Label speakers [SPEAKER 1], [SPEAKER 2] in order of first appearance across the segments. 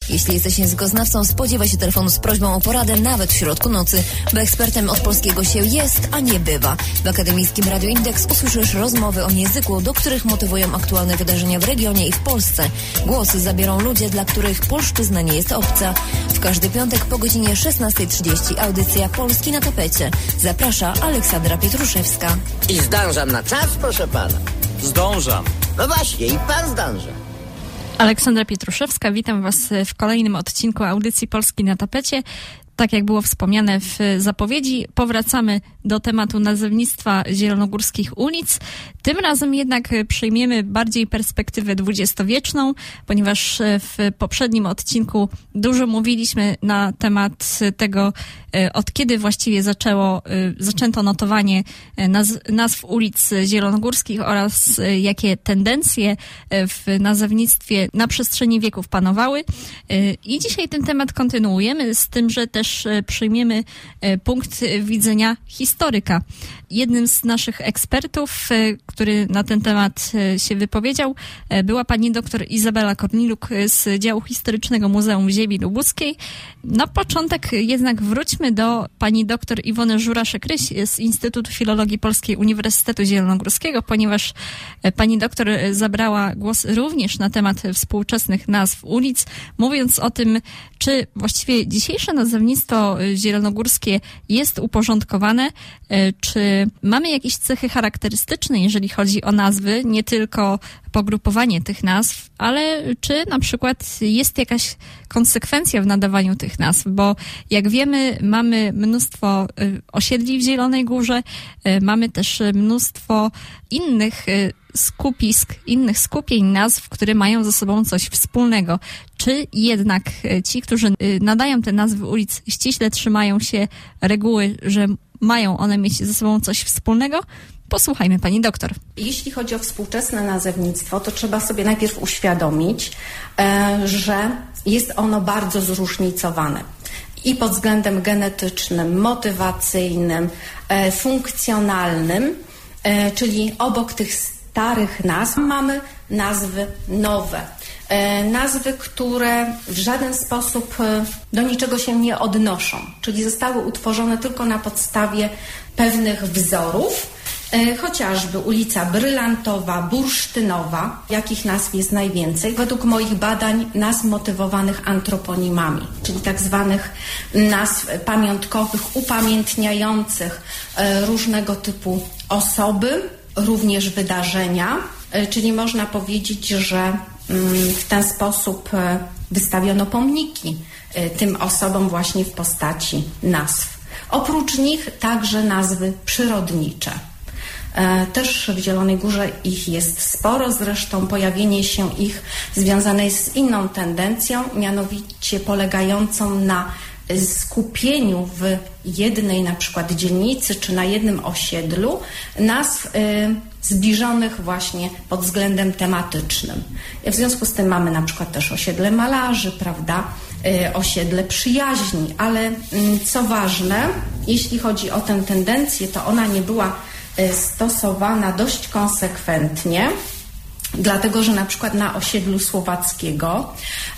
[SPEAKER 1] Jeśli jesteś językoznawcą, spodziewaj się telefonu z prośbą o poradę nawet w środku nocy, bo ekspertem od polskiego się jest, a nie bywa. W Akademickim Radio Indeks usłyszysz rozmowy o języku, do których motywują aktualne wydarzenia w regionie i w Polsce. Głosy zabiorą ludzie, dla których polszczyzna nie jest obca. W każdy piątek po godzinie 16:30 audycja Polski na tapecie. Zaprasza Aleksandra Pietruszewska.
[SPEAKER 2] I zdążam na czas, proszę pana.
[SPEAKER 3] Zdążam.
[SPEAKER 2] No właśnie, i pan zdąża.
[SPEAKER 4] Aleksandra Pietruszewska, witam Was w kolejnym odcinku audycji Polski na tapecie. Tak jak było wspomniane w zapowiedzi, powracamy do tematu nazewnictwa zielonogórskich ulic. Tym razem jednak przyjmiemy bardziej perspektywę dwudziestowieczną, ponieważ w poprzednim odcinku dużo mówiliśmy na temat tego, od kiedy właściwie zaczęto notowanie nazw ulic zielonogórskich oraz jakie tendencje w nazewnictwie na przestrzeni wieków panowały. I dzisiaj ten temat kontynuujemy, z tym, że też przyjmiemy punkt widzenia historyka. Jednym z naszych ekspertów, który na ten temat się wypowiedział, była pani doktor Izabela Korniluk z działu historycznego Muzeum Ziemi Lubuskiej. Na początek jednak wróćmy do pani doktor Iwony Żuraszek-Ryś z Instytutu Filologii Polskiej Uniwersytetu Zielonogórskiego, ponieważ pani doktor zabrała głos również na temat współczesnych nazw ulic, mówiąc o tym, czy właściwie dzisiejsze nazewnictwo zielonogórskie jest uporządkowane, czy mamy jakieś cechy charakterystyczne, jeżeli chodzi o nazwy, nie tylko pogrupowanie tych nazw, ale czy na przykład jest jakaś konsekwencja w nadawaniu tych nazw, bo jak wiemy, mamy mnóstwo osiedli w Zielonej Górze, mamy też mnóstwo innych skupisk, innych skupień nazw, które mają ze sobą coś wspólnego. Czy jednak ci, którzy nadają te nazwy ulic, ściśle trzymają się reguły, że mają one mieć ze sobą coś wspólnego? Posłuchajmy pani doktor.
[SPEAKER 5] Jeśli chodzi o współczesne nazewnictwo, to trzeba sobie najpierw uświadomić, że jest ono bardzo zróżnicowane. I pod względem genetycznym, motywacyjnym, funkcjonalnym, czyli obok tych starych nazw mamy nazwy nowe. Nazwy, które w żaden sposób do niczego się nie odnoszą, czyli zostały utworzone tylko na podstawie pewnych wzorów, chociażby ulica Brylantowa, Bursztynowa, jakich nazw jest najwięcej, według moich badań nazw motywowanych antroponimami, czyli tak zwanych nazw pamiątkowych, upamiętniających różnego typu osoby, również wydarzenia, czyli można powiedzieć, że w ten sposób wystawiono pomniki tym osobom właśnie w postaci nazw. Oprócz nich także nazwy przyrodnicze. Też w Zielonej Górze ich jest sporo, zresztą pojawienie się ich związane jest z inną tendencją, mianowicie polegającą na skupieniu w jednej na przykład dzielnicy czy na jednym osiedlu nazw zbliżonych właśnie pod względem tematycznym. W związku z tym mamy na przykład też osiedle malarzy, prawda, osiedle przyjaźni, ale co ważne, jeśli chodzi o tę tendencję, to ona nie była stosowana dość konsekwentnie, dlatego że na przykład na osiedlu Słowackiego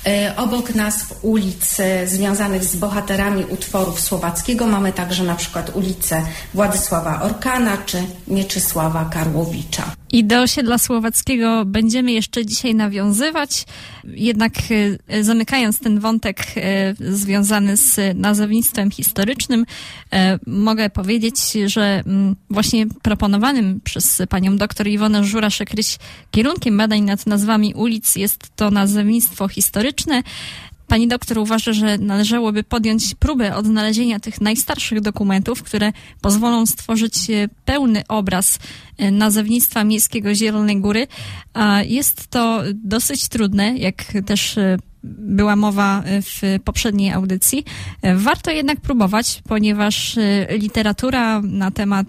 [SPEAKER 5] obok nazw ulic związanych z bohaterami utworów Słowackiego mamy także na przykład ulicę Władysława Orkana czy Mieczysława Karłowicza.
[SPEAKER 4] I do osiedla Słowackiego będziemy jeszcze dzisiaj nawiązywać, jednak zamykając ten wątek związany z nazewnictwem historycznym, mogę powiedzieć, że właśnie proponowanym przez panią doktor Iwonę Żuraszek-Ryś kierunkiem badań nad nazwami ulic jest to nazewnictwo historyczne. Pani doktor uważa, że należałoby podjąć próbę odnalezienia tych najstarszych dokumentów, które pozwolą stworzyć pełny obraz nazewnictwa miejskiego Zielonej Góry. Jest to dosyć trudne, jak też była mowa w poprzedniej audycji. Warto jednak próbować, ponieważ literatura na temat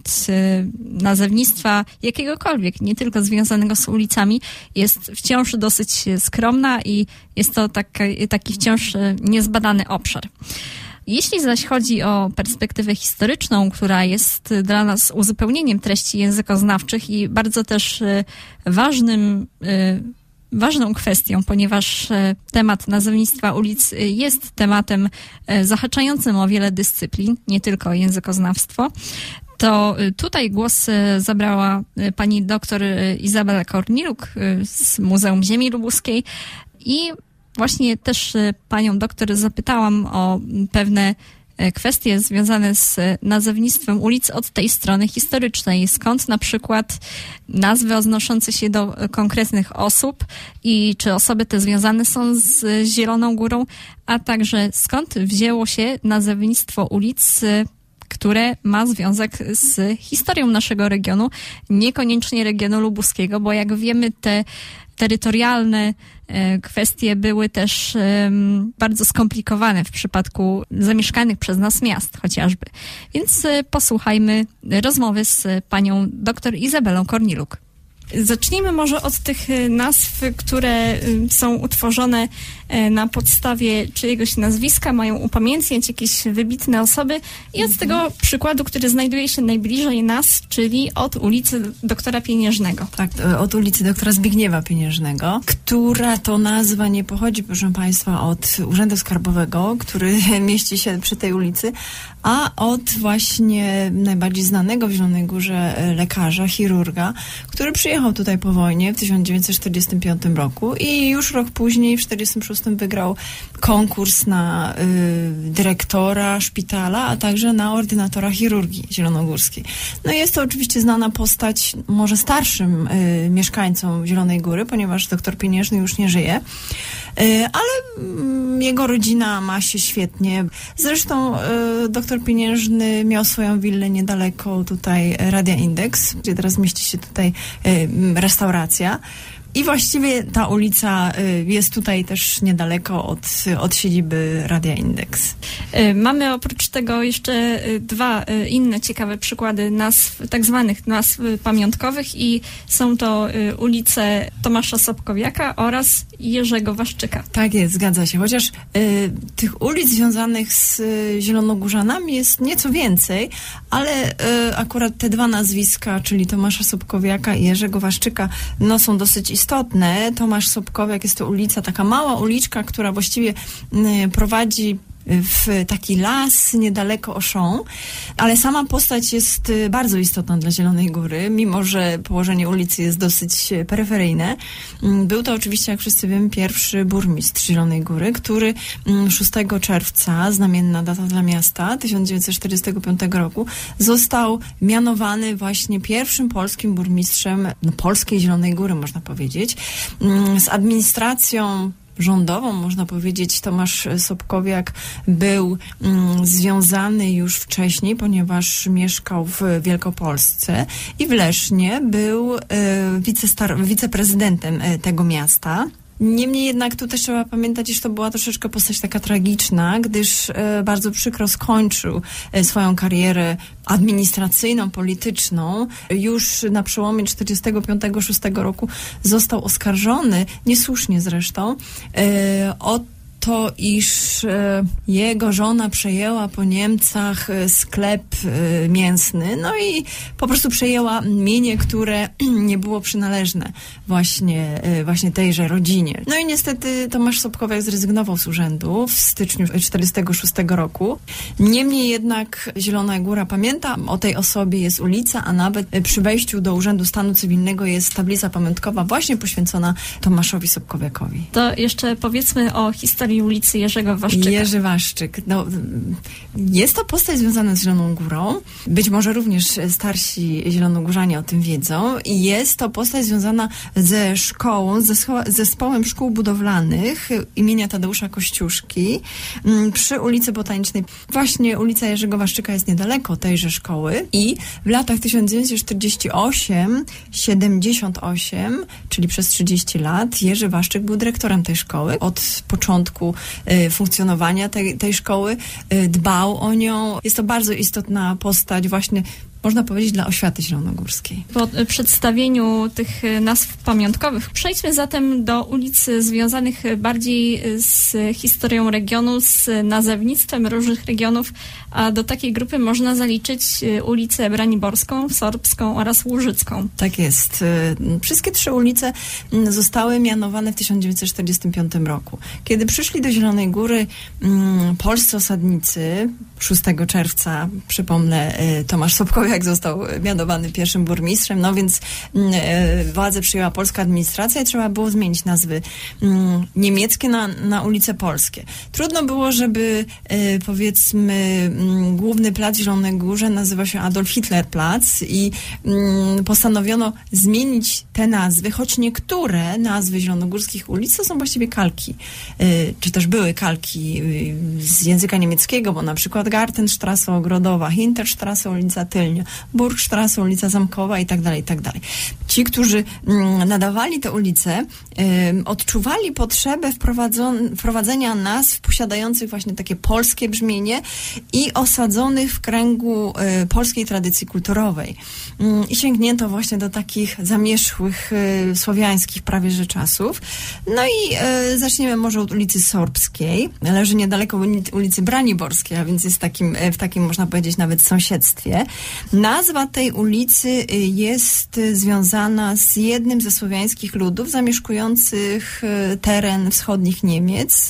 [SPEAKER 4] nazewnictwa jakiegokolwiek, nie tylko związanego z ulicami, jest wciąż dosyć skromna i jest to taki wciąż niezbadany obszar. Jeśli zaś chodzi o perspektywę historyczną, która jest dla nas uzupełnieniem treści językoznawczych i bardzo też ważnym ważną kwestią, ponieważ temat nazewnictwa ulic jest tematem zahaczającym o wiele dyscyplin, nie tylko o językoznawstwo. To tutaj głos zabrała pani doktor Izabela Korniluk z Muzeum Ziemi Lubuskiej i właśnie też panią doktor zapytałam o pewne kwestie związane z nazewnictwem ulic od tej strony historycznej. Skąd na przykład nazwy odnoszące się do konkretnych osób i czy osoby te związane są z Zieloną Górą, a także skąd wzięło się nazewnictwo ulic, które ma związek z historią naszego regionu, niekoniecznie regionu lubuskiego, bo jak wiemy, te terytorialne kwestie były też bardzo skomplikowane w przypadku zamieszkanych przez nas miast chociażby. Więc posłuchajmy rozmowy z panią dr Izabelą Korniluk. Zacznijmy może od tych nazw, które są utworzone na podstawie czyjegoś nazwiska, mają upamiętniać jakieś wybitne osoby i od tego przykładu, który znajduje się najbliżej nas, czyli od ulicy doktora Pieniężnego.
[SPEAKER 3] Tak, od ulicy doktora Zbigniewa Pieniężnego, która to nazwa nie pochodzi, proszę Państwa, od Urzędu Skarbowego, który mieści się przy tej ulicy, a od właśnie najbardziej znanego w Zielonej Górze lekarza, chirurga, który przyjechał tutaj po wojnie w 1945 roku i już rok później, w 1946, wygrał konkurs na dyrektora szpitala, a także na ordynatora chirurgii zielonogórskiej. No i jest to oczywiście znana postać może starszym mieszkańcom Zielonej Góry, ponieważ doktor Pieniężny już nie żyje, ale jego rodzina ma się świetnie. Zresztą doktor Pieniężny miał swoją willę niedaleko tutaj Radia Indeks, gdzie teraz mieści się tutaj restauracja. I właściwie ta ulica jest tutaj też niedaleko od siedziby Radia Indeks.
[SPEAKER 4] Mamy oprócz tego jeszcze dwa inne ciekawe przykłady nazw, tak zwanych nazw pamiątkowych i są to ulice Tomasza Sobkowiaka oraz Jerzego Waszczyka.
[SPEAKER 3] Tak jest, zgadza się. Chociaż tych ulic związanych z Zielonogórzanami jest nieco więcej, ale akurat te dwa nazwiska, czyli Tomasza Sobkowiaka i Jerzego Waszczyka, no są dosyć istotne. Tomasz Sobkowiak jest to ulica, taka mała uliczka, która właściwie prowadzi w taki las niedaleko Auchan, ale sama postać jest bardzo istotna dla Zielonej Góry, mimo że położenie ulicy jest dosyć peryferyjne. Był to oczywiście, jak wszyscy wiemy, pierwszy burmistrz Zielonej Góry, który 6 czerwca, znamienna data dla miasta, 1945 roku, został mianowany właśnie pierwszym polskim burmistrzem polskiej Zielonej Góry, można powiedzieć. Z administracją rządową, można powiedzieć, Tomasz Sobkowiak był związany już wcześniej, ponieważ mieszkał w Wielkopolsce i w Lesznie był wiceprezydentem tego miasta. Niemniej jednak tu też trzeba pamiętać, iż to była troszeczkę postać taka tragiczna, gdyż bardzo przykro skończył swoją karierę polityczną. Już na przełomie 1945-1946 roku został oskarżony, niesłusznie zresztą, o to, iż jego żona przejęła po Niemcach sklep mięsny, no i po prostu przejęła mienie, które nie było przynależne właśnie tejże rodzinie. No i niestety Tomasz Sobkowiak zrezygnował z urzędu w styczniu 1946 roku. Niemniej jednak Zielona Góra pamięta o tej osobie, jest ulica, a nawet przy wejściu do Urzędu Stanu Cywilnego jest tablica pamiątkowa właśnie poświęcona Tomaszowi Sobkowiakowi.
[SPEAKER 4] To jeszcze powiedzmy o historii ulicy Jerzego Waszczyka.
[SPEAKER 3] Jerzy Waszczyk. No, jest to postać związana z Zieloną Górą. Być może również starsi zielonogórzanie o tym wiedzą. I jest to postać związana ze szkołą, z zespołem szkół budowlanych imienia Tadeusza Kościuszki przy ulicy Botanicznej. Właśnie ulica Jerzego Waszczyka jest niedaleko tejże szkoły i w latach 1948-78, czyli przez 30 lat, Jerzy Waszczyk był dyrektorem tej szkoły. Od początku funkcjonowania tej szkoły dbał o nią. Jest to bardzo istotna postać właśnie można powiedzieć, dla oświaty zielonogórskiej.
[SPEAKER 4] Po przedstawieniu tych nazw pamiątkowych przejdźmy zatem do ulic związanych bardziej z historią regionu, z nazewnictwem różnych regionów, a do takiej grupy można zaliczyć ulicę Braniborską, Sorbską oraz Łużycką.
[SPEAKER 3] Tak jest. Wszystkie 3 ulice zostały mianowane w 1945 roku. Kiedy przyszli do Zielonej Góry polscy osadnicy, 6 czerwca, przypomnę, Tomasz Sobkowiak został mianowany pierwszym burmistrzem, no więc władzę przyjęła polska administracja i trzeba było zmienić nazwy niemieckie na ulice polskie. Trudno było, żeby powiedzmy główny plac w Zielonej Górze nazywa się Adolf Hitler Plac i postanowiono zmienić te nazwy, choć niektóre nazwy zielonogórskich ulic to są właściwie kalki, czy też były kalki z języka niemieckiego, bo na przykład Gartenstrasse Ogrodowa, Hinterstrasse ulica Tylnia, Burgstrasse ulica Zamkowa i tak dalej, i tak dalej. Ci, którzy nadawali te ulice, odczuwali potrzebę wprowadzenia nazw posiadających właśnie takie polskie brzmienie i osadzonych w kręgu polskiej tradycji kulturowej. I sięgnięto właśnie do takich zamierzchłych słowiańskich prawie że czasów. No i zaczniemy może od ulicy Sorbskiej. Leży niedaleko ulicy Braniborskiej, a więc jest w takim można powiedzieć nawet sąsiedztwie. Nazwa tej ulicy jest związana z jednym ze słowiańskich ludów zamieszkujących teren wschodnich Niemiec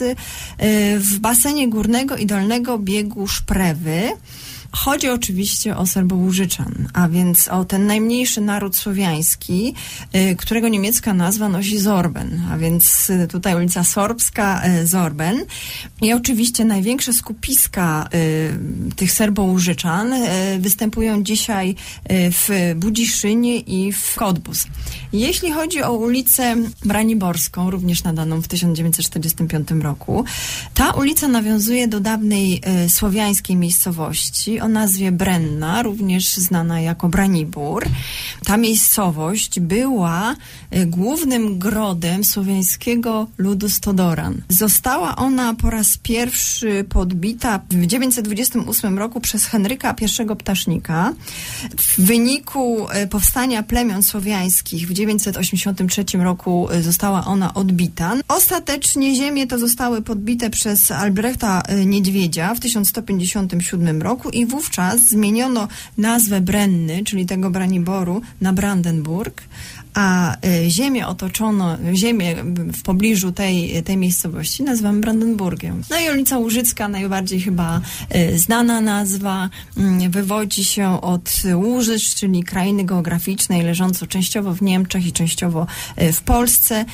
[SPEAKER 3] w basenie górnego i dolnego biegu Szprewy. Chodzi oczywiście o Serbołużyczan, a więc o ten najmniejszy naród słowiański, którego niemiecka nazwa nosi Sorben, a więc tutaj ulica Sorbska, Sorben. I oczywiście największe skupiska tych Serbołużyczan występują dzisiaj w Budziszynie i w Kodbus. Jeśli chodzi o ulicę Braniborską, również nadaną w 1945 roku, ta ulica nawiązuje do dawnej słowiańskiej miejscowości o nazwie Brenna, również znana jako Branibór. Ta miejscowość była głównym grodem słowiańskiego ludu Stodoran. Została ona po raz pierwszy podbita w 928 roku przez Henryka I Ptasznika. W wyniku powstania plemion słowiańskich w 983 roku została ona odbita. Ostatecznie ziemie to zostały podbite przez Albrechta Niedźwiedzia w 1157 roku i wówczas zmieniono nazwę Brenny, czyli tego Braniboru, na Brandenburg, a ziemię w pobliżu tej miejscowości nazywamy Brandenburgiem. No i ulica Łużycka, najbardziej chyba znana nazwa, wywodzi się od Łużyc, czyli krainy geograficznej leżąco częściowo w Niemczech i częściowo w Polsce,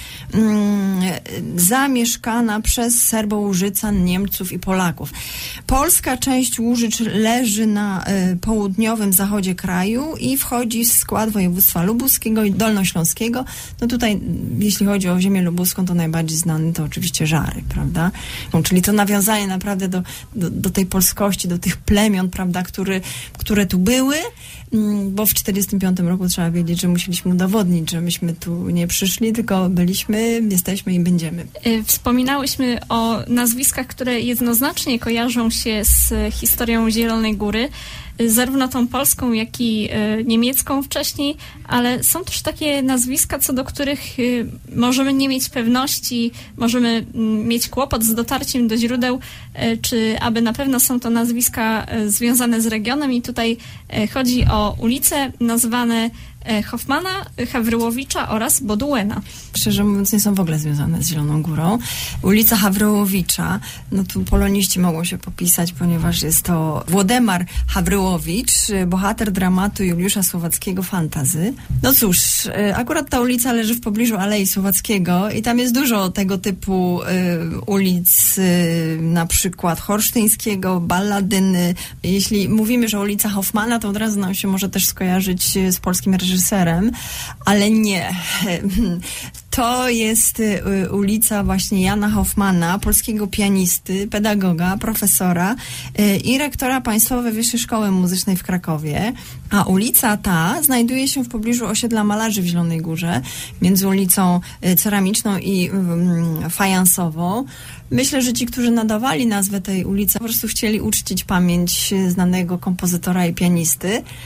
[SPEAKER 3] zamieszkana przez Serbołużycan, Niemców i Polaków. Polska część Łużyc leży na południowym zachodzie kraju i wchodzi w skład województwa lubuskiego i dolnośląskiego. No tutaj, jeśli chodzi o ziemię lubuską, to najbardziej znany to oczywiście Żary, prawda? No, czyli to nawiązanie naprawdę do tej polskości, do tych plemion, prawda, które tu były, bo w 1945 roku trzeba wiedzieć, że musieliśmy udowodnić, że myśmy tu nie przyszli, tylko byliśmy, jesteśmy i będziemy.
[SPEAKER 4] Wspominałyśmy o nazwiskach, które jednoznacznie kojarzą się z historią Zielonej Góry, zarówno tą polską, jak i niemiecką wcześniej, ale są też takie nazwiska, co do których możemy nie mieć pewności, możemy mieć kłopot z dotarciem do źródeł, czy aby na pewno są to nazwiska związane z regionem i tutaj chodzi o ulice nazwane Hoffmana, Hawryłowicza oraz Boduena.
[SPEAKER 3] Szczerze mówiąc, nie są w ogóle związane z Zieloną Górą. Ulica Hawryłowicza, no tu poloniści mogą się popisać, ponieważ jest to Włodemar Hawryłowicz, bohater dramatu Juliusza Słowackiego Fantazy. No cóż, akurat ta ulica leży w pobliżu Alei Słowackiego i tam jest dużo tego typu ulic, na przykład Horsztyńskiego, Balladyny. Jeśli mówimy, że ulica Hoffmana, to od razu nam się może też skojarzyć z polskim reżyserem, ale nie. To jest ulica właśnie Jana Hoffmana, polskiego pianisty, pedagoga, profesora i rektora Państwowej Wyższej Szkoły Muzycznej w Krakowie. A ulica ta znajduje się w pobliżu osiedla malarzy w Zielonej Górze, między ulicą Ceramiczną i Fajansową. Myślę, że ci, którzy nadawali nazwę tej ulicy, po prostu chcieli uczcić pamięć znanego kompozytora i pianisty.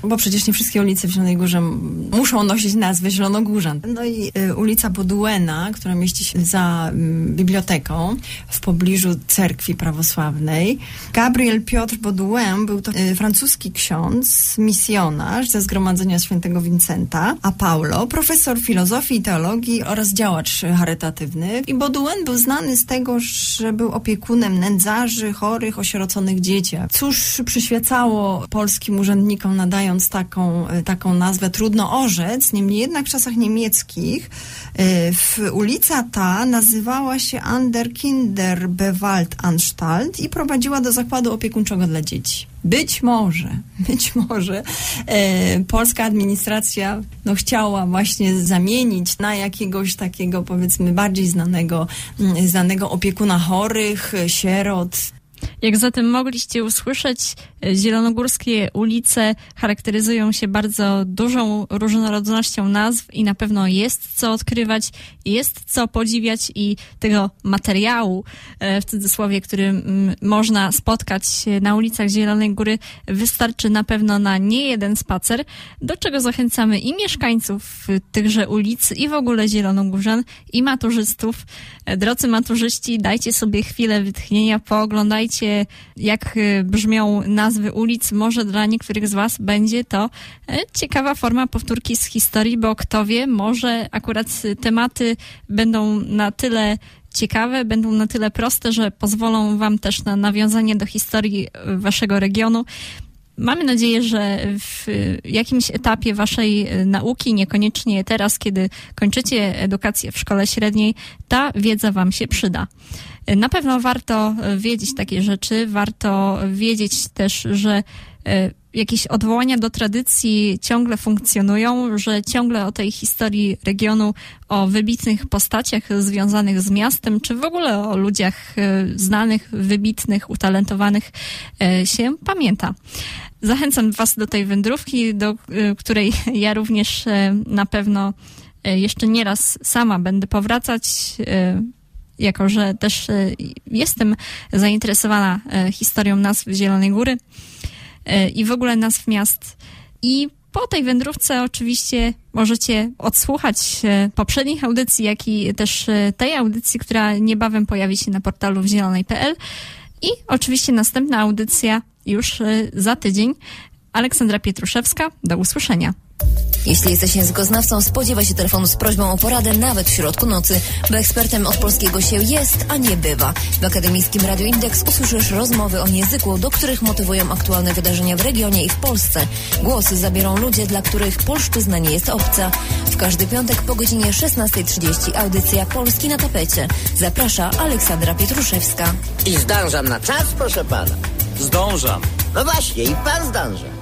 [SPEAKER 3] bo przecież nie wszystkie ulice w Zielonej Górze muszą nosić nazwę Zielonogórzan. No i ulica Bauduina, która mieści się za biblioteką w pobliżu cerkwi prawosławnej. Gabriel Piotr Bauduin był to francuski ksiądz, misjonarz ze Zgromadzenia Świętego Wincenta, a Paulo, profesor filozofii i teologii oraz działacz charytatywny. I Bauduin był znany z tego, że był opiekunem nędzarzy, chorych, osieroconych dzieci. Cóż przyświecało polskim urzędnikom, nadając taką nazwę, trudno orzec. Niemniej jednak w czasach niemieckich ulica ta nazywała się An der Kinderbewaldanstalt i prowadziła do zakładu opiekuńczego dla dzieci. Być może polska administracja chciała właśnie zamienić na jakiegoś takiego, powiedzmy, bardziej znanego opiekuna chorych, sierot.
[SPEAKER 4] Jak zatem mogliście usłyszeć, zielonogórskie ulice charakteryzują się bardzo dużą różnorodnością nazw i na pewno jest co odkrywać, jest co podziwiać i tego materiału, w cudzysłowie, który można spotkać na ulicach Zielonej Góry, wystarczy na pewno na niejeden spacer, do czego zachęcamy i mieszkańców tychże ulic i w ogóle zielonogórzan i maturzystów. Drodzy maturzyści, dajcie sobie chwilę wytchnienia, pooglądajcie, jak brzmią nazwy ulic. Może dla niektórych z was będzie to ciekawa forma powtórki z historii, bo kto wie, może akurat tematy będą na tyle ciekawe, będą na tyle proste, że pozwolą wam też na nawiązanie do historii waszego regionu. Mamy nadzieję, że w jakimś etapie waszej nauki, niekoniecznie teraz, kiedy kończycie edukację w szkole średniej, ta wiedza wam się przyda. Na pewno warto wiedzieć takie rzeczy, warto wiedzieć też, że jakieś odwołania do tradycji ciągle funkcjonują, że ciągle o tej historii regionu, o wybitnych postaciach związanych z miastem, czy w ogóle o ludziach znanych, wybitnych, utalentowanych się pamięta. Zachęcam was do tej wędrówki, do której ja również na pewno jeszcze nieraz sama będę powracać, jako że też jestem zainteresowana historią nazw Zielonej Góry i w ogóle nazw miast. I po tej wędrówce oczywiście możecie odsłuchać poprzednich audycji, jak i też tej audycji, która niebawem pojawi się na portalu wzielonej.pl i oczywiście następna audycja już za tydzień. Aleksandra Pietruszewska, do usłyszenia.
[SPEAKER 1] Jeśli jesteś językoznawcą, spodziewaj się telefonu z prośbą o poradę nawet w środku nocy, bo ekspertem od polskiego się jest, a nie bywa. W Akademickim Radiu Indeks usłyszysz rozmowy o języku, do których motywują aktualne wydarzenia w regionie i w Polsce. Głosy zabiorą ludzie, dla których polszczyzna nie jest obca. W każdy piątek po godzinie 16:30 audycja Polski na tapecie. Zaprasza Aleksandra Pietruszewska.
[SPEAKER 2] I zdążam na czas, proszę pana.
[SPEAKER 6] Zdążam.
[SPEAKER 2] No właśnie, i pan zdąża.